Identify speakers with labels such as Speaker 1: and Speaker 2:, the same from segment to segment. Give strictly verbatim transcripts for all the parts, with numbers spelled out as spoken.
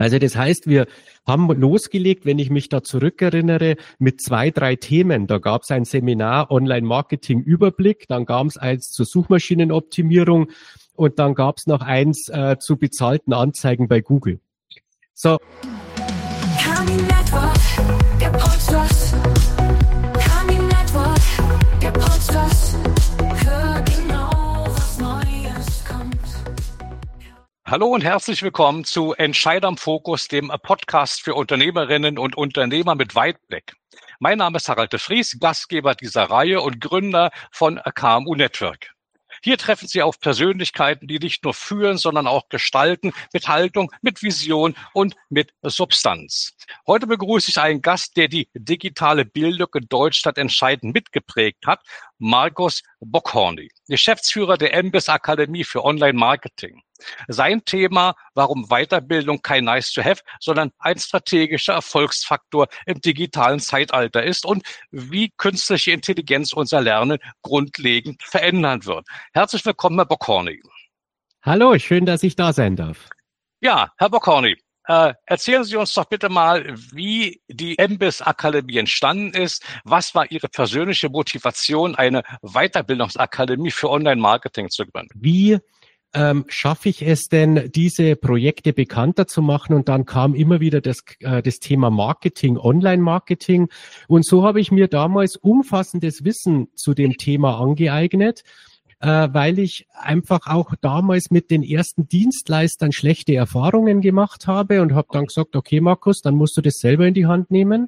Speaker 1: Also das heißt, wir haben losgelegt, wenn ich mich da zurückerinnere, mit zwei, drei Themen. Da gab es ein Seminar Online-Marketing-Überblick, dann gab es eins zur Suchmaschinenoptimierung und dann gab es noch eins äh, zu bezahlten Anzeigen bei Google. So.
Speaker 2: Kami Network, der Podcast. Kami Network, der Podcast. Hör genau, was Neues kommt.
Speaker 3: Hallo und herzlich willkommen zu Entscheider im Fokus, dem Podcast für Unternehmerinnen und Unternehmer mit Weitblick. Mein Name ist Harald de Vries, Gastgeber dieser Reihe und Gründer von K M U Network. Hier treffen Sie auf Persönlichkeiten, die nicht nur führen, sondern auch gestalten, mit Haltung, mit Vision und mit Substanz. Heute begrüße ich einen Gast, der die digitale Bildung in Deutschland entscheidend mitgeprägt hat, Markus Bockhorny, Geschäftsführer der M B I S Akademie für Online-Marketing. Sein Thema, warum Weiterbildung kein Nice-to-have, sondern ein strategischer Erfolgsfaktor im digitalen Zeitalter ist und wie künstliche Intelligenz unser Lernen grundlegend verändern wird. Herzlich willkommen, Herr Bockhorny.
Speaker 1: Hallo, schön, dass ich da sein darf.
Speaker 3: Ja, Herr Bockhorny, äh, erzählen Sie uns doch bitte mal, wie die M B I S Akademie entstanden ist. Was war Ihre persönliche Motivation, eine Weiterbildungsakademie für Online-Marketing zu gründen?
Speaker 1: Wie Ähm, schaffe ich es denn, diese Projekte bekannter zu machen? Und dann kam immer wieder das, äh, das Thema Marketing, Online-Marketing. Und so habe ich mir damals umfassendes Wissen zu dem Thema angeeignet, äh, weil ich einfach auch damals mit den ersten Dienstleistern schlechte Erfahrungen gemacht habe und habe dann gesagt, okay Markus, dann musst du das selber in die Hand nehmen.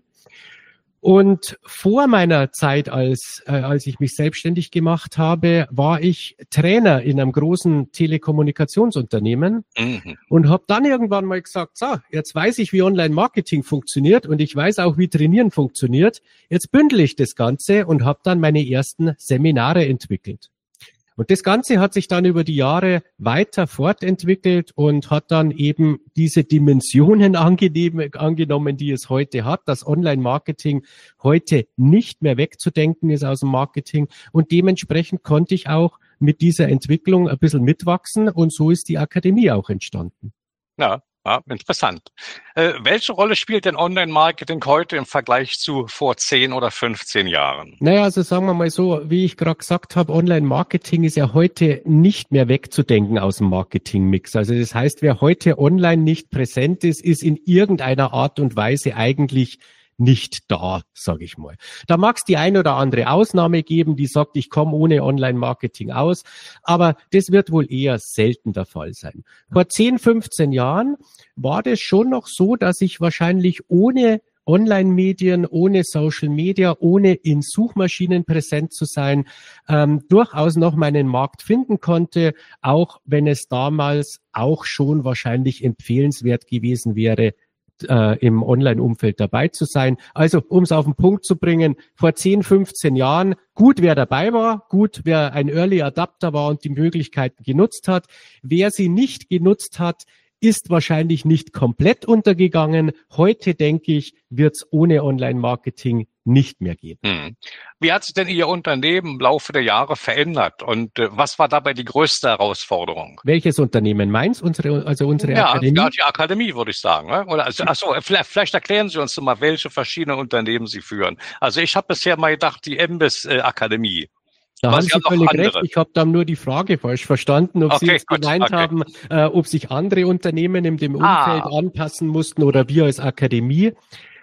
Speaker 1: Und vor meiner Zeit, als äh, als ich mich selbstständig gemacht habe, war ich Trainer in einem großen Telekommunikationsunternehmen
Speaker 3: Mhm.
Speaker 1: und habe dann irgendwann mal gesagt, so, jetzt weiß ich, wie Online-Marketing funktioniert und ich weiß auch, wie Trainieren funktioniert. Jetzt bündel ich das Ganze und habe dann meine ersten Seminare entwickelt. Und das Ganze hat sich dann über die Jahre weiter fortentwickelt und hat dann eben diese Dimensionen angenommen, die es heute hat, dass Online-Marketing heute nicht mehr wegzudenken ist aus dem Marketing. Und dementsprechend konnte ich auch mit dieser Entwicklung ein bisschen mitwachsen und so ist die Akademie auch entstanden.
Speaker 3: Ja. Ja, interessant. Äh, welche Rolle spielt denn Online-Marketing heute im Vergleich zu vor zehn oder fünfzehn Jahren?
Speaker 1: Naja, also sagen wir mal so, wie ich gerade gesagt habe, Online-Marketing ist ja heute nicht mehr wegzudenken aus dem Marketing-Mix. Also das heißt, wer heute online nicht präsent ist, ist in irgendeiner Art und Weise eigentlich nicht da, sage ich mal. Da mag es die ein oder andere Ausnahme geben, die sagt, ich komme ohne Online-Marketing aus, aber das wird wohl eher selten der Fall sein. Vor zehn, fünfzehn Jahren war das schon noch so, dass ich wahrscheinlich ohne Online-Medien, ohne Social Media, ohne in Suchmaschinen präsent zu sein, ähm, durchaus noch meinen Markt finden konnte, auch wenn es damals auch schon wahrscheinlich empfehlenswert gewesen wäre, äh, im Online-Umfeld dabei zu sein. Also, um es auf den Punkt zu bringen, vor zehn, fünfzehn Jahren, gut, wer dabei war, gut, wer ein Early Adapter war und die Möglichkeiten genutzt hat. Wer sie nicht genutzt hat, ist wahrscheinlich nicht komplett untergegangen. Heute, denke ich, wird es ohne Online-Marketing nicht mehr gehen.
Speaker 3: Hm. Wie hat sich denn Ihr Unternehmen im Laufe der Jahre verändert und äh, was war dabei die größte Herausforderung?
Speaker 1: Welches Unternehmen? Meins? Unsere, also unsere
Speaker 3: Ja,
Speaker 1: Akademie?
Speaker 3: ja, die Akademie, würde ich sagen. Ne? Oder also, ach so, vielleicht, vielleicht erklären Sie uns mal, welche verschiedenen Unternehmen Sie führen. Also ich habe bisher mal gedacht, die M B I S äh, Akademie.
Speaker 1: Da
Speaker 3: Aber
Speaker 1: haben
Speaker 3: Sie
Speaker 1: Sie
Speaker 3: haben noch
Speaker 1: völlig
Speaker 3: andere.
Speaker 1: recht. Ich habe da nur die Frage falsch verstanden, ob Sie
Speaker 3: Okay,
Speaker 1: jetzt
Speaker 3: gut,
Speaker 1: gemeint
Speaker 3: okay.
Speaker 1: haben, äh, ob sich andere Unternehmen in dem Umfeld
Speaker 3: Ah.
Speaker 1: anpassen mussten oder wir als Akademie.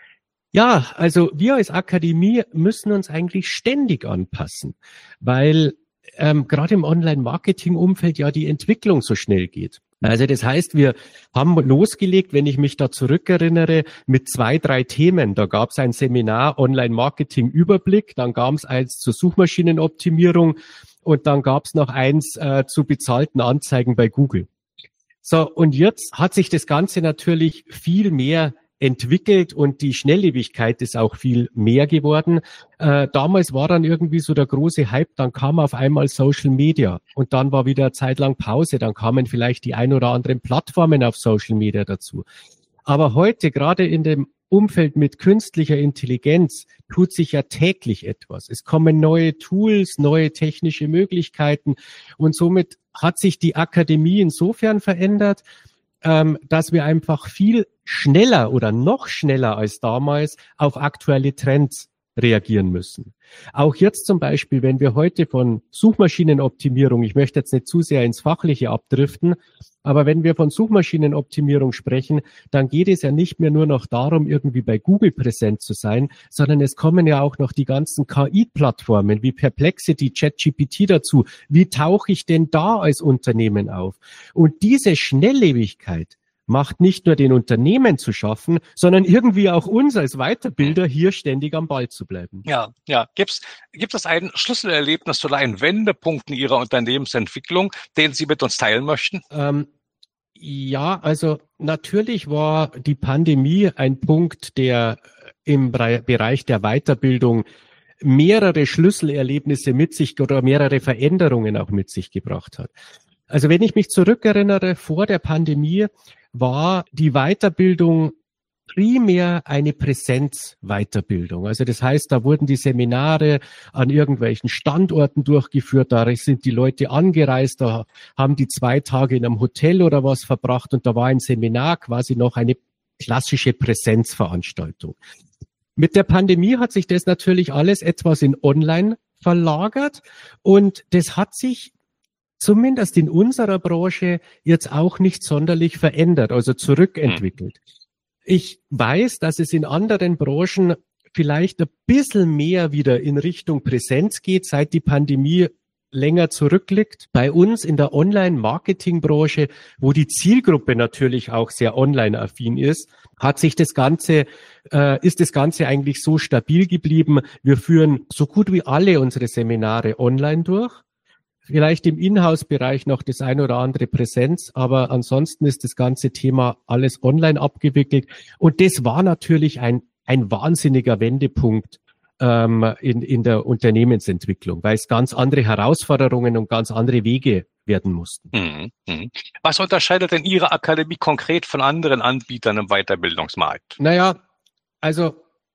Speaker 1: Ja, also wir als Akademie müssen uns eigentlich ständig anpassen, weil ähm, gerade im Online-Marketing-Umfeld ja die Entwicklung so schnell geht. Also das heißt, wir haben losgelegt, wenn ich mich da zurückerinnere, mit zwei, drei Themen. Da gab es ein Seminar Online-Marketing-Überblick, dann gab es eins zur Suchmaschinenoptimierung und dann gab es noch eins äh, zu bezahlten Anzeigen bei Google. So, und jetzt hat sich das Ganze natürlich viel mehr entwickelt und die Schnelllebigkeit ist auch viel mehr geworden. Äh, damals war dann irgendwie so der große Hype, dann kam auf einmal Social Media und dann war wieder eine Zeit lang Pause, dann kamen vielleicht die ein oder anderen Plattformen auf Social Media dazu. Aber heute, gerade in dem Umfeld mit künstlicher Intelligenz, tut sich ja täglich etwas. Es kommen neue Tools, neue technische Möglichkeiten und somit hat sich die Akademie insofern verändert, ähm, dass wir einfach viel schneller oder noch schneller als damals auf aktuelle Trends reagieren müssen. Auch jetzt zum Beispiel, wenn wir heute von Suchmaschinenoptimierung, ich möchte jetzt nicht zu sehr ins Fachliche abdriften, aber wenn wir von Suchmaschinenoptimierung sprechen, dann geht es ja nicht mehr nur noch darum, irgendwie bei Google präsent zu sein, sondern es kommen ja auch noch die ganzen K I-Plattformen wie Perplexity, ChatGPT dazu. Wie tauche ich denn da als Unternehmen auf? Und diese Schnelllebigkeit macht nicht nur den Unternehmen zu schaffen, sondern irgendwie auch uns als Weiterbilder hier ständig am Ball zu bleiben.
Speaker 3: Ja, ja. Gibt's, gibt es ein Schlüsselerlebnis oder einen Wendepunkt in Ihrer Unternehmensentwicklung, den Sie mit uns teilen möchten?
Speaker 1: Ähm, ja, also natürlich war die Pandemie ein Punkt, der im Bereich der Weiterbildung mehrere Schlüsselerlebnisse mit sich oder mehrere Veränderungen auch mit sich gebracht hat. Also wenn ich mich zurückerinnere, vor der Pandemie war die Weiterbildung primär eine Präsenzweiterbildung. Also das heißt, da wurden die Seminare an irgendwelchen Standorten durchgeführt, da sind die Leute angereist, da haben die zwei Tage in einem Hotel oder was verbracht und da war ein Seminar quasi noch eine klassische Präsenzveranstaltung. Mit der Pandemie hat sich das natürlich alles etwas in Online verlagert und das hat sich zumindest in unserer Branche jetzt auch nicht sonderlich verändert, also zurückentwickelt. Ich weiß, dass es in anderen Branchen vielleicht ein bisschen mehr wieder in Richtung Präsenz geht, seit die Pandemie länger zurückliegt. Bei uns in der Online-Marketing-Branche, wo die Zielgruppe natürlich auch sehr online-affin ist, hat sich das Ganze, äh, ist das Ganze eigentlich so stabil geblieben. Wir führen so gut wie alle unsere Seminare online durch. Vielleicht im Inhouse-Bereich noch das ein oder andere Präsenz, aber ansonsten ist das ganze Thema alles online abgewickelt. Und das war natürlich ein, ein wahnsinniger Wendepunkt ähm, in, in der Unternehmensentwicklung, weil es ganz andere Herausforderungen und ganz andere Wege werden mussten.
Speaker 3: Mhm. Was unterscheidet denn Ihre Akademie konkret von anderen Anbietern im Weiterbildungsmarkt?
Speaker 1: Naja, also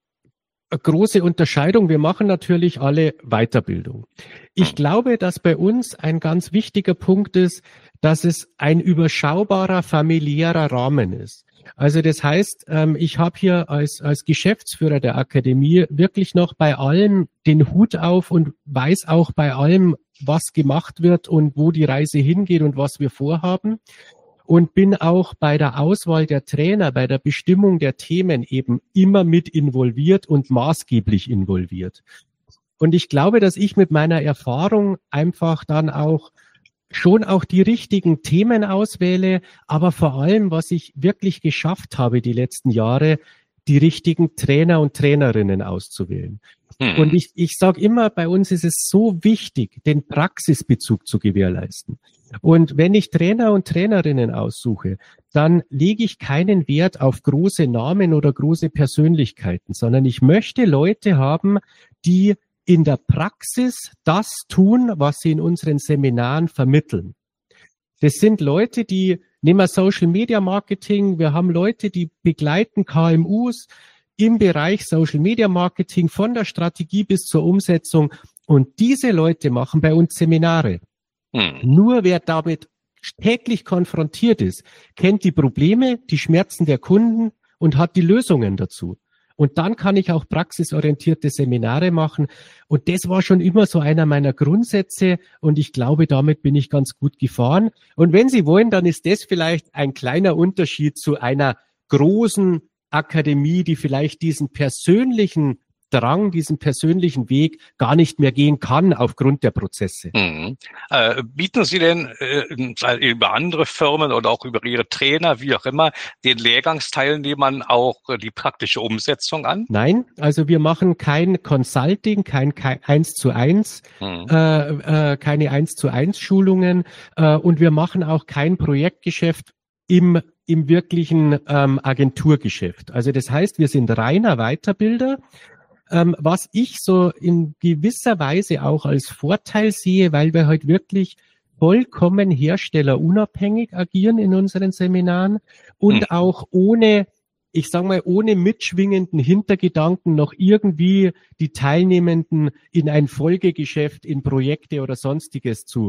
Speaker 1: eine große Unterscheidung. Wir machen natürlich alle Weiterbildung. Ich glaube, dass bei uns ein ganz wichtiger Punkt ist, dass es ein überschaubarer familiärer Rahmen ist. Also das heißt, ich habe hier als, als Geschäftsführer der Akademie wirklich noch bei allem den Hut auf und weiß auch bei allem, was gemacht wird und wo die Reise hingeht und was wir vorhaben. Und bin auch bei der Auswahl der Trainer, bei der Bestimmung der Themen eben immer mit involviert und maßgeblich involviert. Und ich glaube, dass ich mit meiner Erfahrung einfach dann auch schon auch die richtigen Themen auswähle, aber vor allem, was ich wirklich geschafft habe die letzten Jahre, die richtigen Trainer und Trainerinnen auszuwählen. Hm. Und ich, ich sage immer, bei uns ist es so wichtig, den Praxisbezug zu gewährleisten. Und wenn ich Trainer und Trainerinnen aussuche, dann lege ich keinen Wert auf große Namen oder große Persönlichkeiten, sondern ich möchte Leute haben, die in der Praxis das tun, was sie in unseren Seminaren vermitteln. Das sind Leute, die, nehmen wir Social Media Marketing, wir haben Leute, die begleiten K M Us im Bereich Social Media Marketing von der Strategie bis zur Umsetzung. Und diese Leute machen bei uns Seminare. Hm. Nur wer damit täglich konfrontiert ist, kennt die Probleme, die Schmerzen der Kunden und hat die Lösungen dazu. Und dann kann ich auch praxisorientierte Seminare machen. Und das war schon immer so einer meiner Grundsätze. Und ich glaube, damit bin ich ganz gut gefahren. Und wenn Sie wollen, dann ist das vielleicht ein kleiner Unterschied zu einer großen Akademie, die vielleicht diesen persönlichen Drang, diesen persönlichen Weg gar nicht mehr gehen kann aufgrund der Prozesse.
Speaker 3: Mhm. Äh, bieten Sie denn äh, über andere Firmen oder auch über Ihre Trainer, wie auch immer, den Lehrgangsteilnehmern auch äh, die praktische Umsetzung an?
Speaker 1: Nein, also wir machen kein Consulting, kein, kein eins zu eins, mhm. äh, äh, keine eins zu eins Schulungen äh, und wir machen auch kein Projektgeschäft im im wirklichen ähm, Agenturgeschäft. Also das heißt, wir sind reiner Weiterbilder. Ähm, was ich so in gewisser Weise auch als Vorteil sehe, weil wir halt wirklich vollkommen herstellerunabhängig agieren in unseren Seminaren und mhm. auch ohne, ich sage mal, ohne mitschwingenden Hintergedanken noch irgendwie die Teilnehmenden in ein Folgegeschäft, in Projekte oder Sonstiges zu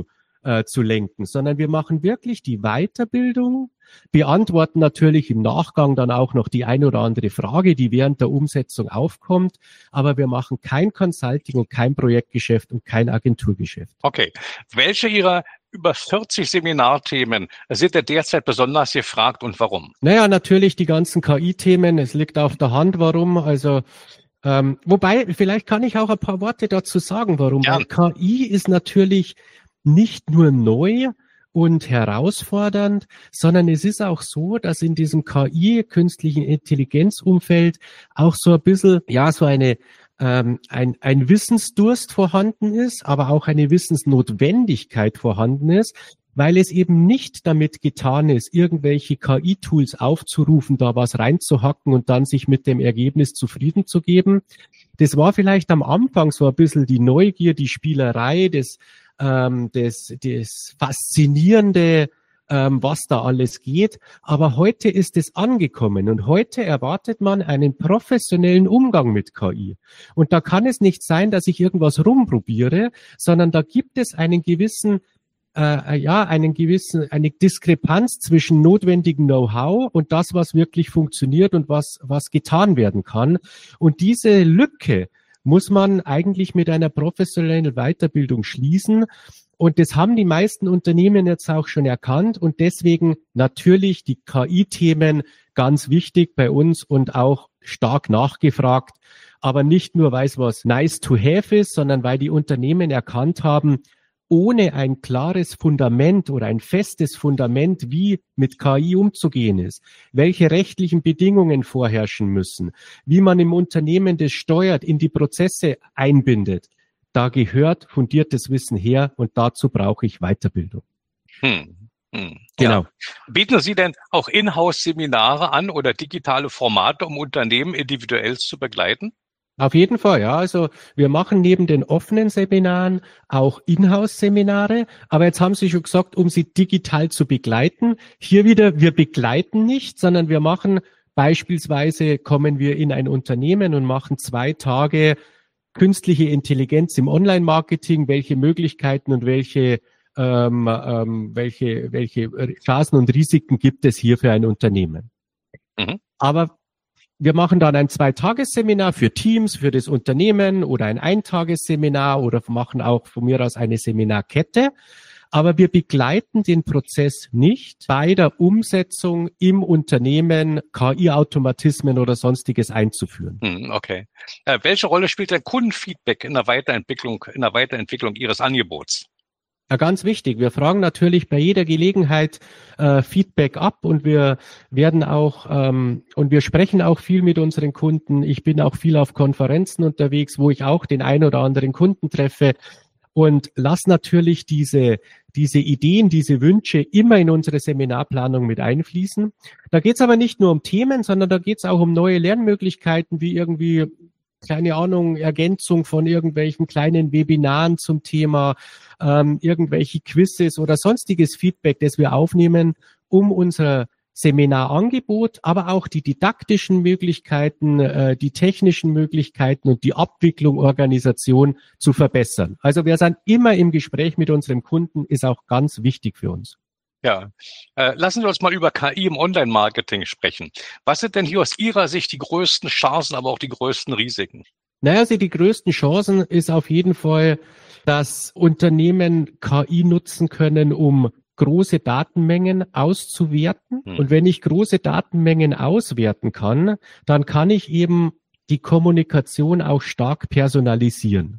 Speaker 1: äh, zu lenken, sondern wir machen wirklich die Weiterbildung, beantworten natürlich im Nachgang dann auch noch die eine oder andere Frage, die während der Umsetzung aufkommt, aber wir machen kein Consulting und kein Projektgeschäft und kein Agenturgeschäft.
Speaker 3: Okay. Welche Ihrer über vierzig Seminarthemen sind denn derzeit besonders gefragt und warum?
Speaker 1: Naja, natürlich die ganzen K I-Themen, es liegt auf der Hand, warum, also ähm, wobei, vielleicht kann ich auch ein paar Worte dazu sagen, warum,
Speaker 3: Ja.
Speaker 1: weil K I ist natürlich nicht nur neu und herausfordernd, sondern es ist auch so, dass in diesem K I, künstlichen Intelligenzumfeld, auch so ein bisschen, ja, so eine, ähm, ein, ein Wissensdurst vorhanden ist, aber auch eine Wissensnotwendigkeit vorhanden ist, weil es eben nicht damit getan ist, irgendwelche K I-Tools aufzurufen, da was reinzuhacken und dann sich mit dem Ergebnis zufrieden zu geben. Das war vielleicht am Anfang so ein bisschen die Neugier, die Spielerei, das Ähm, das, das Faszinierende, ähm, was da alles geht. Aber heute ist es angekommen und heute erwartet man einen professionellen Umgang mit K I. Und da kann es nicht sein, dass ich irgendwas rumprobiere, sondern da gibt es einen gewissen äh, ja, einen gewissen, eine Diskrepanz zwischen notwendigem Know-how und das, was wirklich funktioniert und was, was getan werden kann. Und diese Lücke muss man eigentlich mit einer professionellen Weiterbildung schließen. Und das haben die meisten Unternehmen jetzt auch schon erkannt. Und deswegen natürlich die K I-Themen ganz wichtig bei uns und auch stark nachgefragt. Aber nicht nur, weil es was nice to have ist, sondern weil die Unternehmen erkannt haben, ohne ein klares Fundament oder ein festes Fundament, wie mit K I umzugehen ist, welche rechtlichen Bedingungen vorherrschen müssen, wie man im Unternehmen das steuert, in die Prozesse einbindet, da gehört fundiertes Wissen her und dazu brauche ich Weiterbildung.
Speaker 3: Hm. Hm.
Speaker 1: Genau.
Speaker 3: Ja. Bieten Sie denn auch Inhouse-Seminare an oder digitale Formate, um Unternehmen individuell zu begleiten?
Speaker 1: Auf jeden Fall, ja. Also wir machen neben den offenen Seminaren auch Inhouse-Seminare. Aber jetzt haben Sie schon gesagt, um sie digital zu begleiten. Hier wieder, wir begleiten nicht, sondern wir machen beispielsweise, kommen wir in ein Unternehmen und machen zwei Tage künstliche Intelligenz im Online-Marketing. Welche Möglichkeiten und welche ähm, ähm, welche welche Chancen und Risiken gibt es hier für ein Unternehmen? Mhm. Aber wir machen dann ein Zweitagesseminar für Teams, für das Unternehmen oder ein Eintagesseminar oder machen auch von mir aus eine Seminarkette. Aber wir begleiten den Prozess nicht bei der Umsetzung im Unternehmen K I-Automatismen oder Sonstiges einzuführen.
Speaker 3: Okay. Äh, welche Rolle spielt denn Kundenfeedback in der Weiterentwicklung, in der Weiterentwicklung Ihres Angebots?
Speaker 1: Ja, ganz wichtig. Wir fragen natürlich bei jeder Gelegenheit äh, Feedback ab und wir werden auch ähm, und wir sprechen auch viel mit unseren Kunden. Ich bin auch viel auf Konferenzen unterwegs, wo ich auch den ein oder anderen Kunden treffe und lass natürlich diese diese Ideen, diese Wünsche immer in unsere Seminarplanung mit einfließen. Da geht es aber nicht nur um Themen, sondern da geht es auch um neue Lernmöglichkeiten, wie irgendwie keine Ahnung, Ergänzung von irgendwelchen kleinen Webinaren zum Thema, ähm, irgendwelche Quizzes oder sonstiges Feedback, das wir aufnehmen, um unser Seminarangebot, aber auch die didaktischen Möglichkeiten, äh, die technischen Möglichkeiten und die Abwicklung, Organisation zu verbessern. Also wir sind immer im Gespräch mit unserem Kunden, ist auch ganz wichtig für uns.
Speaker 3: Ja, äh, lassen Sie uns mal über K I im Online-Marketing sprechen. Was sind denn hier aus Ihrer Sicht die größten Chancen, aber auch die größten Risiken?
Speaker 1: Naja, also die größten Chancen ist auf jeden Fall, dass Unternehmen K I nutzen können, um große Datenmengen auszuwerten. Hm. Und wenn ich große Datenmengen auswerten kann, dann kann ich eben die Kommunikation auch stark personalisieren.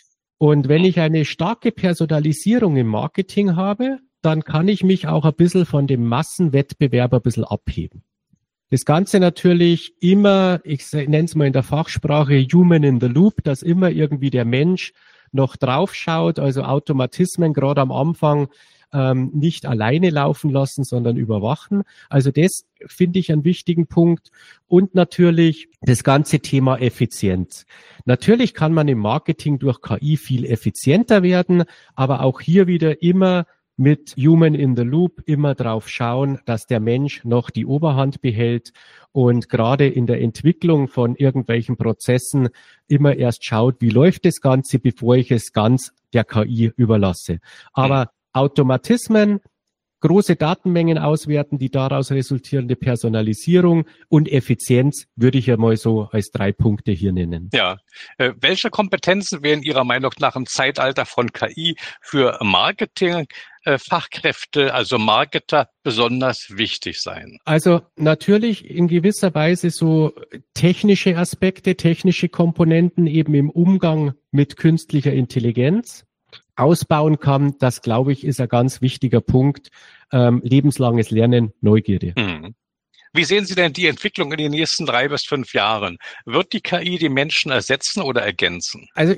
Speaker 1: Und wenn ich eine starke Personalisierung im Marketing habe, dann kann ich mich auch ein bisschen von dem Massenwettbewerb ein bisschen abheben. Das Ganze natürlich immer, ich nenne es mal in der Fachsprache Human in the Loop, dass immer irgendwie der Mensch noch drauf schaut, also Automatismen gerade am Anfang ähm, nicht alleine laufen lassen, sondern überwachen. Also das finde ich einen wichtigen Punkt. Und natürlich das ganze Thema Effizienz. Natürlich kann man im Marketing durch K I viel effizienter werden, aber auch hier wieder immer mit Human in the Loop immer drauf schauen, dass der Mensch noch die Oberhand behält und gerade in der Entwicklung von irgendwelchen Prozessen immer erst schaut, wie läuft das Ganze, bevor ich es ganz der K I überlasse. Aber Automatismen, große Datenmengen auswerten, die daraus resultierende Personalisierung und Effizienz würde ich ja mal so als drei Punkte hier nennen.
Speaker 3: Ja. Äh, welche Kompetenzen wären Ihrer Meinung nach im Zeitalter von K I für Marketing-Fachkräfte, äh, also Marketer, besonders wichtig sein?
Speaker 1: Also natürlich in gewisser Weise so technische Aspekte, technische Komponenten eben im Umgang mit künstlicher Intelligenz ausbauen kann, das glaube ich ist ein ganz wichtiger Punkt. Ähm, lebenslanges Lernen, Neugierde.
Speaker 3: Hm. Wie sehen Sie denn die Entwicklung in den nächsten drei bis fünf Jahren? Wird die K I die Menschen ersetzen oder ergänzen?
Speaker 1: Also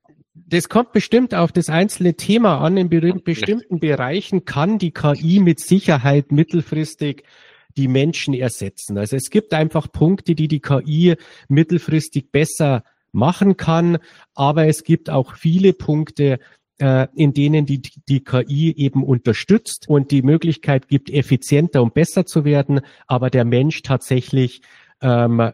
Speaker 1: das kommt bestimmt auf das einzelne Thema an. In be- bestimmten Bereichen kann die K I mit Sicherheit mittelfristig die Menschen ersetzen. Also es gibt einfach Punkte, die die K I mittelfristig besser machen kann, aber es gibt auch viele Punkte, in denen die, die K I eben unterstützt und die Möglichkeit gibt, effizienter und besser zu werden, aber der Mensch tatsächlich ähm,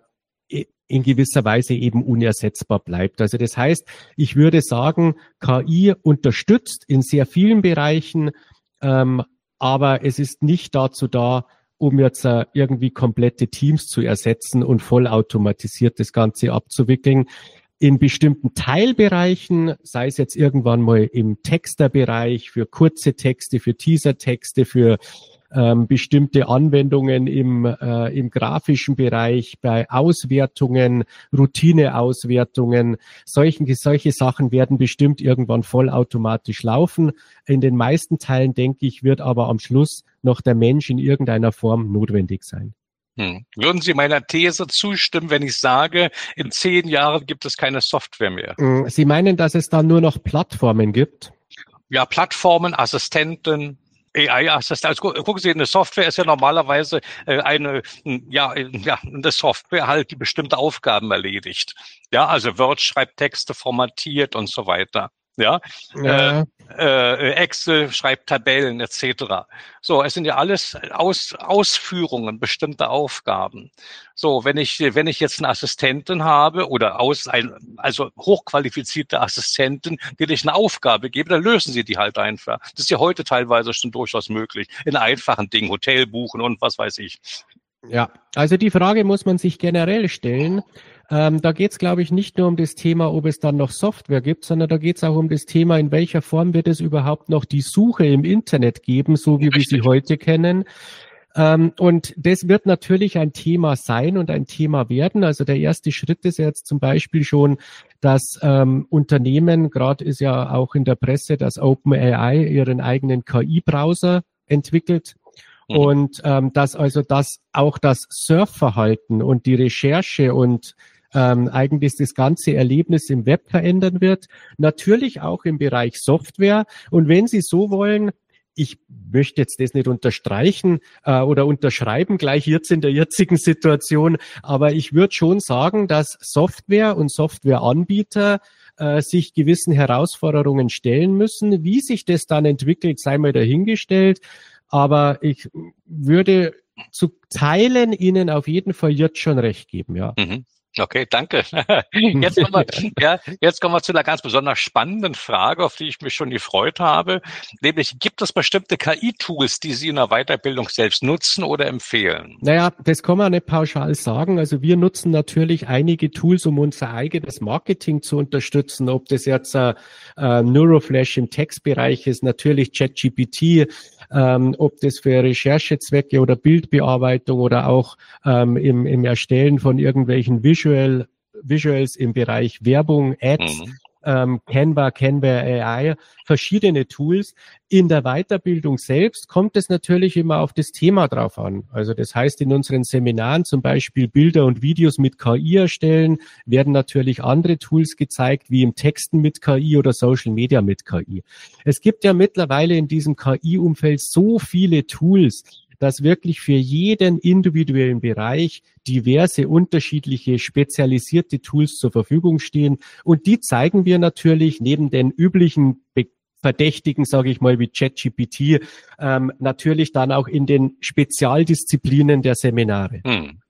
Speaker 1: in gewisser Weise eben unersetzbar bleibt. Also das heißt, ich würde sagen, K I unterstützt in sehr vielen Bereichen, ähm, aber es ist nicht dazu da, um jetzt äh, irgendwie komplette Teams zu ersetzen und vollautomatisiert das Ganze abzuwickeln. In bestimmten Teilbereichen, sei es jetzt irgendwann mal im Texterbereich, für kurze Texte, für Teasertexte, für ähm, bestimmte Anwendungen im, äh, im grafischen Bereich, bei Auswertungen, Routineauswertungen, solchen, solche Sachen werden bestimmt irgendwann vollautomatisch laufen. In den meisten Teilen, denke ich, wird aber am Schluss noch der Mensch in irgendeiner Form notwendig sein.
Speaker 3: Hm. Würden Sie meiner These zustimmen, wenn ich sage, in zehn Jahren gibt es keine Software mehr?
Speaker 1: Sie meinen, dass es dann nur noch Plattformen gibt?
Speaker 3: Ja, Plattformen, Assistenten, A I-Assistent. Also gucken Sie, eine Software ist ja normalerweise äh, eine, ja, ja, eine Software halt, die bestimmte Aufgaben erledigt. Ja, also Word schreibt Texte, formatiert und so weiter. Ja,
Speaker 1: ja.
Speaker 3: Äh, äh, Excel schreibt Tabellen et cetera. So, es sind ja alles Aus, Ausführungen, bestimmte Aufgaben. So, wenn ich wenn ich jetzt einen Assistenten habe oder aus ein also hochqualifizierte Assistenten, denen ich eine Aufgabe gebe, dann lösen sie die halt einfach. Das ist ja heute teilweise schon durchaus möglich in einfachen Dingen, Hotel buchen und was weiß ich.
Speaker 1: Ja, also die Frage muss man sich generell stellen. Ähm, da geht es, glaube ich, nicht nur um das Thema, ob es dann noch Software gibt, sondern da geht es auch um das Thema, in welcher Form wird es überhaupt noch die Suche im Internet geben, so wie Richtig. wir sie heute kennen. Ähm, und das wird natürlich ein Thema sein und ein Thema werden. Also der erste Schritt ist jetzt zum Beispiel schon, dass ähm, Unternehmen, gerade ist ja auch in der Presse, dass OpenAI ihren eigenen K I-Browser entwickelt. Mhm. Und ähm, dass also das auch das Surfverhalten und die Recherche und ähm, eigentlich das ganze Erlebnis im Web verändern wird. Natürlich auch im Bereich Software. Und wenn Sie so wollen, ich möchte jetzt das nicht unterstreichen äh, oder unterschreiben, gleich jetzt in der jetzigen Situation, aber ich würde schon sagen, dass Software und Softwareanbieter äh, sich gewissen Herausforderungen stellen müssen. Wie sich das dann entwickelt, sei mal dahingestellt. Aber ich würde zu Teilen Ihnen auf jeden Fall jetzt schon recht geben, ja.
Speaker 3: Mhm. Okay, danke. Jetzt kommen wir, ja, jetzt kommen wir zu einer ganz besonders spannenden Frage, auf die ich mich schon gefreut habe. Nämlich, gibt es bestimmte K I-Tools, die Sie in der Weiterbildung selbst nutzen oder empfehlen?
Speaker 1: Naja, das kann man nicht pauschal sagen. Also wir nutzen natürlich einige Tools, um unser eigenes Marketing zu unterstützen. Ob das jetzt äh, Neuroflash im Textbereich ist, natürlich ChatGPT, ähm, ob das für Recherchezwecke oder Bildbearbeitung oder auch ähm, im, im Erstellen von irgendwelchen Visual, Visuals im Bereich Werbung, Ads, mhm. ähm, Canva, Canva A I, verschiedene Tools. In der Weiterbildung selbst kommt es natürlich immer auf das Thema drauf an. Also das heißt, in unseren Seminaren zum Beispiel Bilder und Videos mit K I erstellen, werden natürlich andere Tools gezeigt, wie im Texten mit K I oder Social Media mit K I. Es gibt ja mittlerweile in diesem K I-Umfeld so viele Tools, dass wirklich für jeden individuellen Bereich diverse, unterschiedliche, spezialisierte Tools zur Verfügung stehen. Und die zeigen wir natürlich neben den üblichen Be- Verdächtigen, sage ich mal, wie ChatGPT, ähm, natürlich dann auch in den Spezialdisziplinen der Seminare.
Speaker 3: Hm.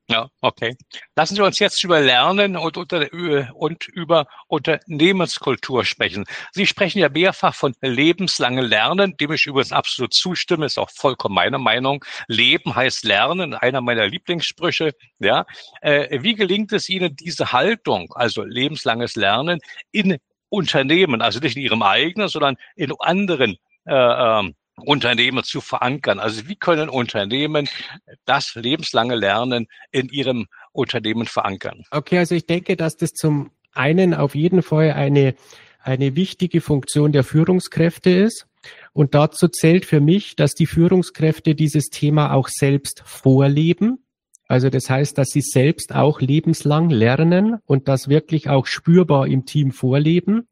Speaker 3: Ja, okay. Lassen Sie uns jetzt über Lernen und, unter, und über Unternehmenskultur sprechen. Sie sprechen ja mehrfach von lebenslangen Lernen, dem ich übrigens absolut zustimme, ist auch vollkommen meine Meinung. Leben heißt Lernen, einer meiner Lieblingssprüche. Ja, äh, wie gelingt es Ihnen, diese Haltung, also lebenslanges Lernen, in Unternehmen, also nicht in Ihrem eigenen, sondern in anderen äh, ähm, Unternehmen zu verankern? Also wie können Unternehmen das lebenslange Lernen in ihrem Unternehmen verankern?
Speaker 1: Okay, also ich denke, dass das zum einen auf jeden Fall eine, eine wichtige Funktion der Führungskräfte ist. Und dazu zählt für mich, dass die Führungskräfte dieses Thema auch selbst vorleben. Also das heißt, dass sie selbst auch lebenslang lernen und das wirklich auch spürbar im Team vorleben.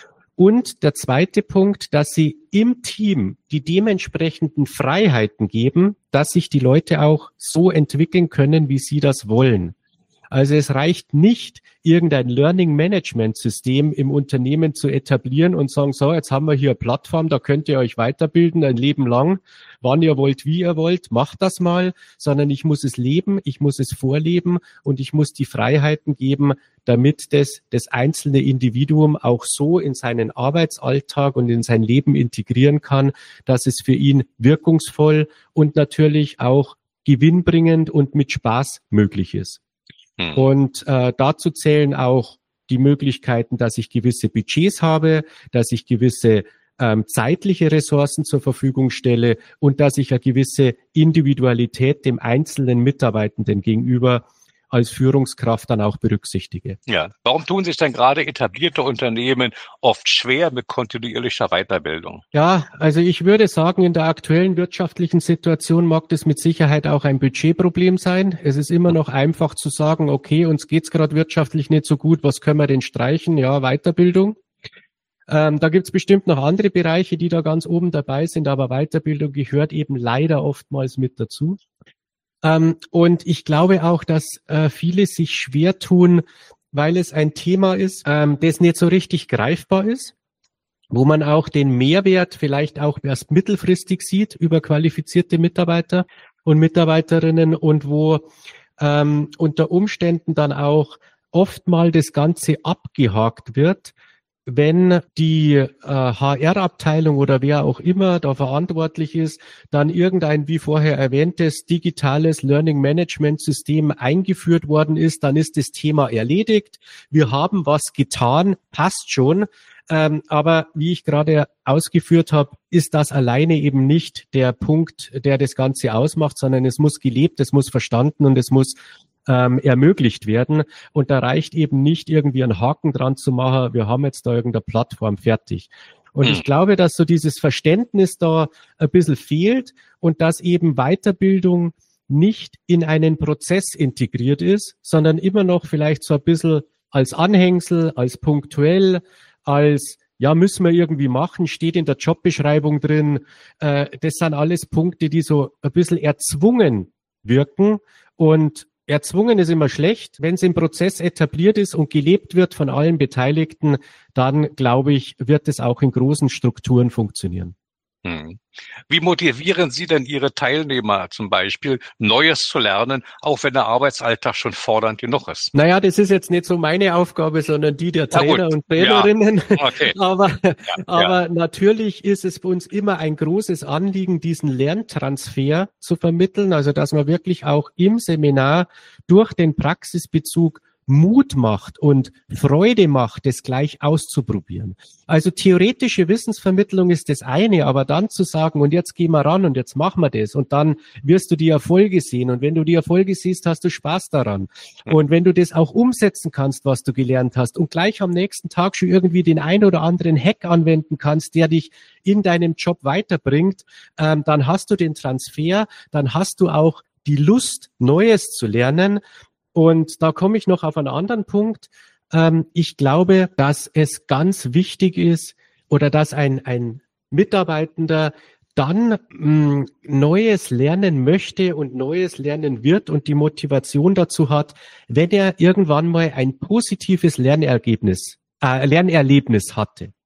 Speaker 1: Und der zweite Punkt, dass sie im Team die dementsprechenden Freiheiten geben, dass sich die Leute auch so entwickeln können, wie sie das wollen. Also es reicht nicht, irgendein Learning-Management-System im Unternehmen zu etablieren und sagen, so, jetzt haben wir hier eine Plattform, da könnt ihr euch weiterbilden ein Leben lang, wann ihr wollt, wie ihr wollt, macht das mal, sondern ich muss es leben, ich muss es vorleben und ich muss die Freiheiten geben, damit das, das einzelne Individuum auch so in seinen Arbeitsalltag und in sein Leben integrieren kann, dass es für ihn wirkungsvoll und natürlich auch gewinnbringend und mit Spaß möglich ist. Hm. Und äh, dazu zählen auch die Möglichkeiten, dass ich gewisse Budgets habe, dass ich gewisse ähm, zeitliche Ressourcen zur Verfügung stelle und dass ich eine gewisse Individualität dem einzelnen Mitarbeitenden gegenüber als Führungskraft dann auch berücksichtige.
Speaker 3: Ja, warum tun sich dann gerade etablierte Unternehmen oft schwer mit kontinuierlicher Weiterbildung?
Speaker 1: Ja, also ich würde sagen, in der aktuellen wirtschaftlichen Situation mag das mit Sicherheit auch ein Budgetproblem sein. Es ist immer noch einfach zu sagen, okay, uns geht's gerade wirtschaftlich nicht so gut, was können wir denn streichen? Ja, Weiterbildung. Ähm, da gibt's bestimmt noch andere Bereiche, die da ganz oben dabei sind, aber Weiterbildung gehört eben leider oftmals mit dazu. Ähm, und ich glaube auch, dass äh, viele sich schwer tun, weil es ein Thema ist, ähm, das nicht so richtig greifbar ist, wo man auch den Mehrwert vielleicht auch erst mittelfristig sieht über qualifizierte Mitarbeiter und Mitarbeiterinnen und wo ähm, unter Umständen dann auch oft mal das Ganze abgehakt wird, wenn die äh, H R-Abteilung oder wer auch immer da verantwortlich ist, dann irgendein, wie vorher erwähntes, digitales Learning-Management-System eingeführt worden ist, dann ist das Thema erledigt. Wir haben was getan, passt schon. Ähm, aber wie ich gerade ausgeführt habe, ist das alleine eben nicht der Punkt, der das Ganze ausmacht, sondern es muss gelebt, es muss verstanden und es muss Ähm, ermöglicht werden. Und da reicht eben nicht irgendwie einen Haken dran zu machen, wir haben jetzt da irgendeine Plattform fertig. Und hm. ich glaube, dass so dieses Verständnis da ein bisschen fehlt und dass eben Weiterbildung nicht in einen Prozess integriert ist, sondern immer noch vielleicht so ein bisschen als Anhängsel, als punktuell, als ja, müssen wir irgendwie machen, steht in der Jobbeschreibung drin. Äh, das sind alles Punkte, die so ein bisschen erzwungen wirken und erzwungen ist immer schlecht. Wenn es im Prozess etabliert ist und gelebt wird von allen Beteiligten, dann, glaube ich, wird es auch in großen Strukturen funktionieren.
Speaker 3: Hm. Wie motivieren Sie denn Ihre Teilnehmer zum Beispiel, Neues zu lernen, auch wenn der Arbeitsalltag schon fordernd genug ist?
Speaker 1: Naja, das ist jetzt nicht so meine Aufgabe, sondern die der Trainer und Trainerinnen.
Speaker 3: Ja. Okay.
Speaker 1: aber
Speaker 3: ja,
Speaker 1: aber
Speaker 3: ja.
Speaker 1: natürlich ist es für uns immer ein großes Anliegen, diesen Lerntransfer zu vermitteln, also dass man wirklich auch im Seminar durch den Praxisbezug Mut macht und Freude macht, das gleich auszuprobieren. Also theoretische Wissensvermittlung ist das eine, aber dann zu sagen, und jetzt gehen wir ran und jetzt machen wir das und dann wirst du die Erfolge sehen und wenn du die Erfolge siehst, hast du Spaß daran. Und wenn du das auch umsetzen kannst, was du gelernt hast und gleich am nächsten Tag schon irgendwie den ein oder anderen Hack anwenden kannst, der dich in deinem Job weiterbringt, ähm, dann hast du den Transfer, dann hast du auch die Lust, Neues zu lernen. Und da komme ich noch auf einen anderen Punkt. Ähm, ich glaube, dass es ganz wichtig ist oder dass ein, ein Mitarbeitender dann mh, Neues lernen möchte und Neues lernen wird und die Motivation dazu hat, wenn er irgendwann mal ein positives Lernergebnis, äh, Lernerlebnis hatte.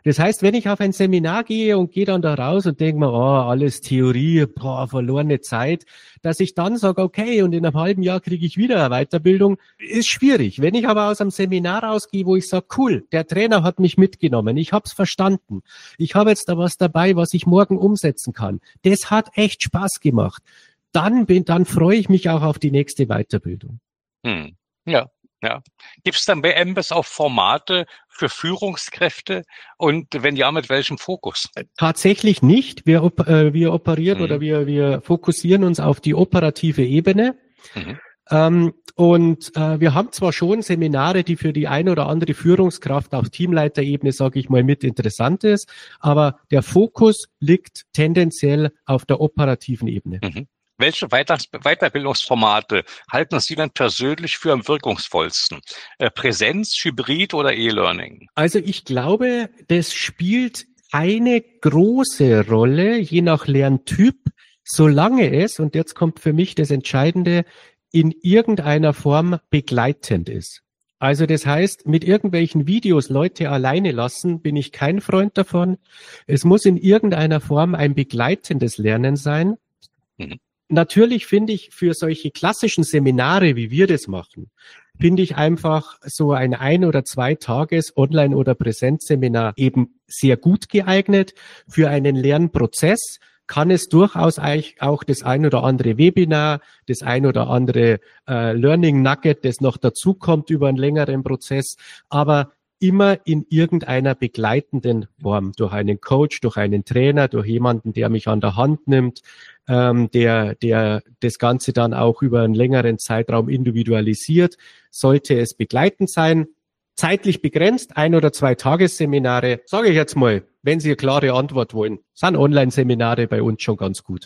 Speaker 1: Das heißt, wenn ich auf ein Seminar gehe und gehe dann da raus und denke mir, oh, alles Theorie, boah, verlorene Zeit, dass ich dann sage, okay, und in einem halben Jahr kriege ich wieder eine Weiterbildung, ist schwierig. Wenn ich aber aus einem Seminar rausgehe, wo ich sage, cool, der Trainer hat mich mitgenommen, ich habe es verstanden, ich habe jetzt da was dabei, was ich morgen umsetzen kann, das hat echt Spaß gemacht, dann bin, dann freue ich mich auch auf die nächste Weiterbildung.
Speaker 3: Hm. Ja. Ja. Gibt es dann bei M B I S auch Formate für Führungskräfte und wenn ja, mit welchem Fokus?
Speaker 1: Tatsächlich nicht. Wir, op- äh, wir operieren
Speaker 3: Mhm.
Speaker 1: oder wir, wir fokussieren uns auf die operative Ebene.
Speaker 3: Mhm.
Speaker 1: Ähm, und äh, wir haben zwar schon Seminare, die für die eine oder andere Führungskraft auf Teamleiterebene, sage ich mal, mit interessant ist, aber der Fokus liegt tendenziell auf der operativen Ebene.
Speaker 3: Mhm. Welche Weiter- Weiterbildungsformate halten Sie denn persönlich für am wirkungsvollsten? Äh, Präsenz, Hybrid oder E-Learning?
Speaker 1: Also ich glaube, das spielt eine große Rolle, je nach Lerntyp, solange es, und jetzt kommt für mich das Entscheidende, in irgendeiner Form begleitend ist. Also das heißt, mit irgendwelchen Videos Leute alleine lassen, bin ich kein Freund davon. Es muss in irgendeiner Form ein begleitendes Lernen sein.
Speaker 3: Mhm.
Speaker 1: Natürlich finde ich für solche klassischen Seminare, wie wir das machen, finde ich einfach so ein ein- oder zwei Tages Online- oder Präsenzseminar eben sehr gut geeignet. Für einen Lernprozess kann es durchaus auch das ein oder andere Webinar, das ein oder andere äh, Learning Nugget, das noch dazukommt über einen längeren Prozess, aber immer in irgendeiner begleitenden Form, durch einen Coach, durch einen Trainer, durch jemanden, der mich an der Hand nimmt, ähm, der, der das Ganze dann auch über einen längeren Zeitraum individualisiert, sollte es begleitend sein. Zeitlich begrenzt, ein- oder zwei Tagesseminare, sage ich jetzt mal, wenn Sie eine klare Antwort wollen, sind Online-Seminare bei uns schon ganz gut.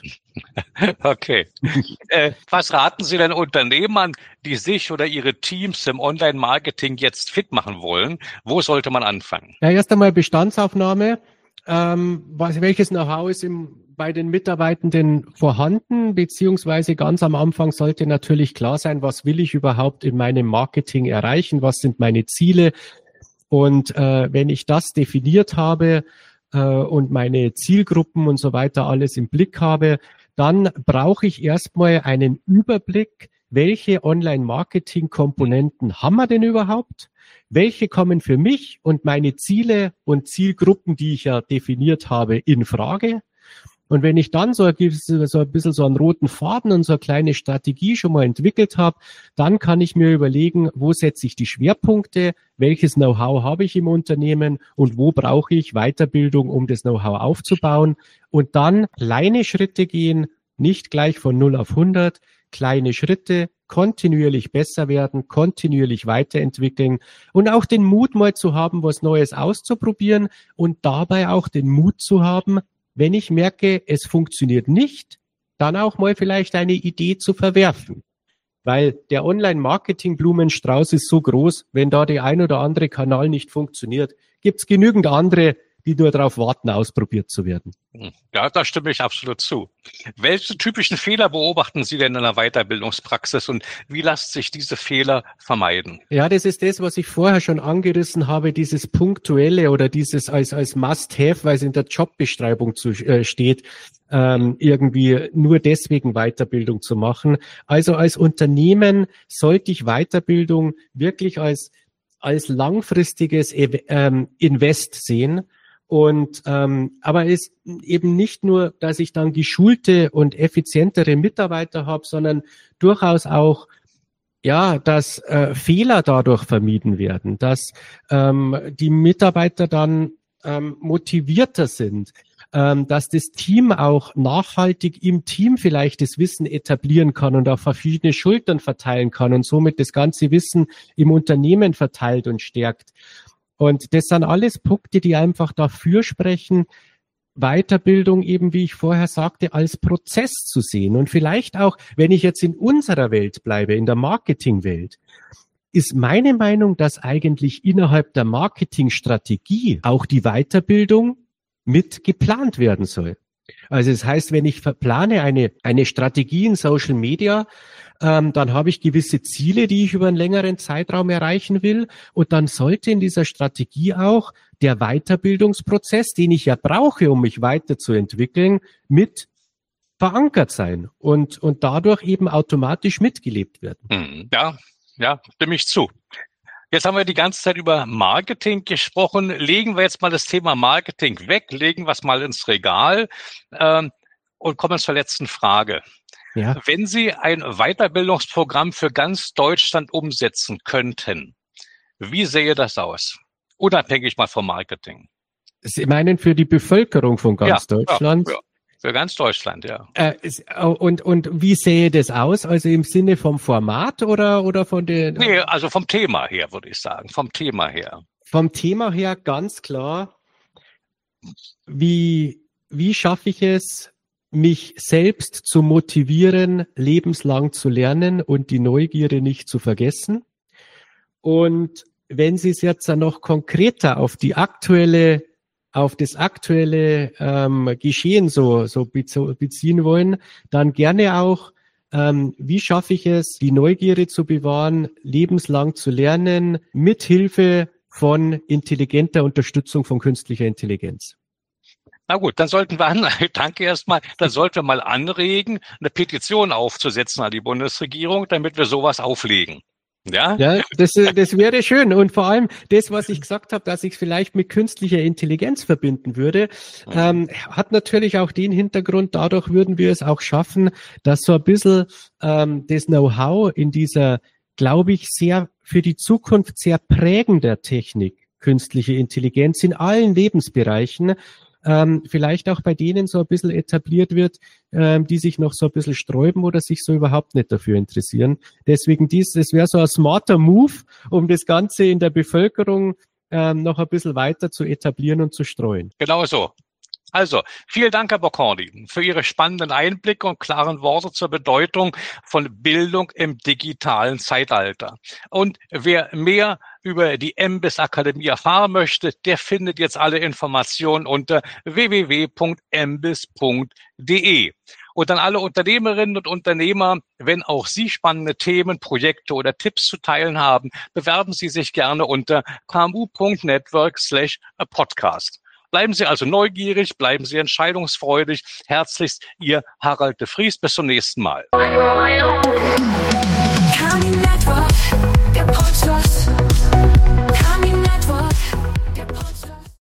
Speaker 3: Okay. äh, was raten Sie denn Unternehmern, die sich oder ihre Teams im Online-Marketing jetzt fit machen wollen? Wo sollte man anfangen?
Speaker 1: Ja, erst einmal Bestandsaufnahme. Ähm, was, welches Know-how ist im, bei den Mitarbeitenden vorhanden, beziehungsweise ganz am Anfang sollte natürlich klar sein, was will ich überhaupt in meinem Marketing erreichen, was sind meine Ziele. Und äh, wenn ich das definiert habe äh, und meine Zielgruppen und so weiter alles im Blick habe, dann brauche ich erstmal einen Überblick, welche Online-Marketing-Komponenten haben wir denn überhaupt? Welche kommen für mich und meine Ziele und Zielgruppen, die ich ja definiert habe, in Frage? Und wenn ich dann so ein, so ein bisschen so einen roten Faden und so eine kleine Strategie schon mal entwickelt habe, dann kann ich mir überlegen, wo setze ich die Schwerpunkte, welches Know-how habe ich im Unternehmen und wo brauche ich Weiterbildung, um das Know-how aufzubauen. Und dann kleine Schritte gehen, nicht gleich von null auf hundert, kleine Schritte, kontinuierlich besser werden, kontinuierlich weiterentwickeln und auch den Mut mal zu haben, was Neues auszuprobieren und dabei auch den Mut zu haben, wenn ich merke, es funktioniert nicht, dann auch mal vielleicht eine Idee zu verwerfen. Weil der Online-Marketing-Blumenstrauß ist so groß, wenn da der ein oder andere Kanal nicht funktioniert, gibt's genügend andere, die nur darauf warten, ausprobiert zu werden.
Speaker 3: Ja, da stimme ich absolut zu. Welche typischen Fehler beobachten Sie denn in der Weiterbildungspraxis und wie lassen sich diese Fehler vermeiden?
Speaker 1: Ja, das ist das, was ich vorher schon angerissen habe, dieses Punktuelle oder dieses als als Must-Have, weil es in der Jobbeschreibung zu, äh, steht, ähm, irgendwie nur deswegen Weiterbildung zu machen. Also als Unternehmen sollte ich Weiterbildung wirklich als als langfristiges ähm, Invest sehen. Und ähm, aber es eben nicht nur, dass ich dann geschulte und effizientere Mitarbeiter habe, sondern durchaus auch, ja, dass äh, Fehler dadurch vermieden werden, dass ähm, die Mitarbeiter dann ähm, motivierter sind, ähm, dass das Team auch nachhaltig im Team vielleicht das Wissen etablieren kann und auf verschiedene Schultern verteilen kann und somit das ganze Wissen im Unternehmen verteilt und stärkt. Und das sind alles Punkte, die einfach dafür sprechen, Weiterbildung eben, wie ich vorher sagte, als Prozess zu sehen. Und vielleicht auch, wenn ich jetzt in unserer Welt bleibe, in der Marketingwelt, ist meine Meinung, dass eigentlich innerhalb der Marketingstrategie auch die Weiterbildung mit geplant werden soll. Also das heißt, wenn ich plane eine, eine Strategie in Social Media, Ähm, dann habe ich gewisse Ziele, die ich über einen längeren Zeitraum erreichen will. Und dann sollte in dieser Strategie auch der Weiterbildungsprozess, den ich ja brauche, um mich weiterzuentwickeln, mit verankert sein und, und dadurch eben automatisch mitgelebt werden.
Speaker 3: Ja, ja, stimme ich zu. Jetzt haben wir die ganze Zeit über Marketing gesprochen. Legen wir jetzt mal das Thema Marketing weg, legen wir es mal ins Regal ähm, und kommen zur letzten Frage.
Speaker 1: Ja.
Speaker 3: Wenn Sie ein Weiterbildungsprogramm für ganz Deutschland umsetzen könnten, wie sähe das aus? Unabhängig mal vom Marketing.
Speaker 1: Sie meinen für die Bevölkerung von ganz
Speaker 3: ja,
Speaker 1: Deutschland?
Speaker 3: Ja, ja. Für ganz Deutschland, ja.
Speaker 1: Äh, und, und wie sähe das aus? Also im Sinne vom Format oder, oder von den...
Speaker 3: Nee, also vom Thema her, würde ich sagen. Vom Thema her.
Speaker 1: Vom Thema her ganz klar, wie, wie schaffe ich es, mich selbst zu motivieren, lebenslang zu lernen und die Neugierde nicht zu vergessen? Und wenn Sie es jetzt dann noch konkreter auf die aktuelle auf das aktuelle ähm, Geschehen so, so beziehen wollen, dann gerne auch, ähm, wie schaffe ich es, die Neugierde zu bewahren, lebenslang zu lernen, mit Hilfe von intelligenter Unterstützung von künstlicher Intelligenz.
Speaker 3: Na gut, dann sollten wir, an, danke erstmal, dann sollten wir mal anregen, eine Petition aufzusetzen an die Bundesregierung, damit wir sowas auflegen. Ja,
Speaker 1: ja das, das wäre schön. Und vor allem das, was ich gesagt habe, dass ich es vielleicht mit künstlicher Intelligenz verbinden würde, ähm, hat natürlich auch den Hintergrund, dadurch würden wir es auch schaffen, dass so ein bisschen ähm, das Know-how in dieser, glaube ich, sehr für die Zukunft sehr prägender Technik, künstliche Intelligenz in allen Lebensbereichen, ähm, vielleicht auch bei denen so ein bisschen etabliert wird, ähm, die sich noch so ein bisschen sträuben oder sich so überhaupt nicht dafür interessieren. Deswegen dies, das wäre so ein smarter Move, um das Ganze in der Bevölkerung ähm, noch ein bisschen weiter zu etablieren und zu streuen.
Speaker 3: Genau so. Also, vielen Dank, Herr Boccondi, für Ihre spannenden Einblicke und klaren Worte zur Bedeutung von Bildung im digitalen Zeitalter. Und wer mehr über die M B I S Akademie erfahren möchte, der findet jetzt alle Informationen unter w w w punkt m b i s punkt d e. Und an alle Unternehmerinnen und Unternehmer, wenn auch Sie spannende Themen, Projekte oder Tipps zu teilen haben, bewerben Sie sich gerne unter k m u punkt network slash podcast. Bleiben Sie also neugierig, bleiben Sie entscheidungsfreudig. Herzlichst, Ihr Harald de Vries. Bis zum nächsten Mal.
Speaker 2: Coming Network.